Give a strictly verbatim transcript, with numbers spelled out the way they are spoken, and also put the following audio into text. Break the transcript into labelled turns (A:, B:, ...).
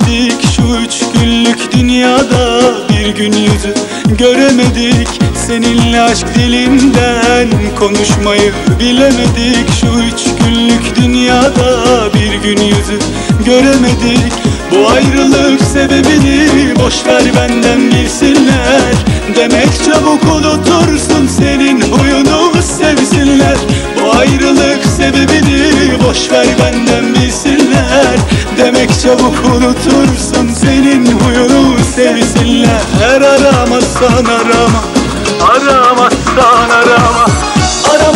A: Gülemedik şu üç günlük dünyada, bir gün yüzü göremedik. Seninle aşk dilinden konuşmayı bilemedik. Şu üç günlük dünyada bir gün yüzü göremedik. Bu ayrılık sebebini boşver benden bilsinler. Demek çabuk unutursun, senin huyunu sevsinler. Bu ayrılık sebebini boşver benden bilsinler. Demek çabuk unutursun, senin huyunu sevsinler. Aramazsan arama, aramazsan arama.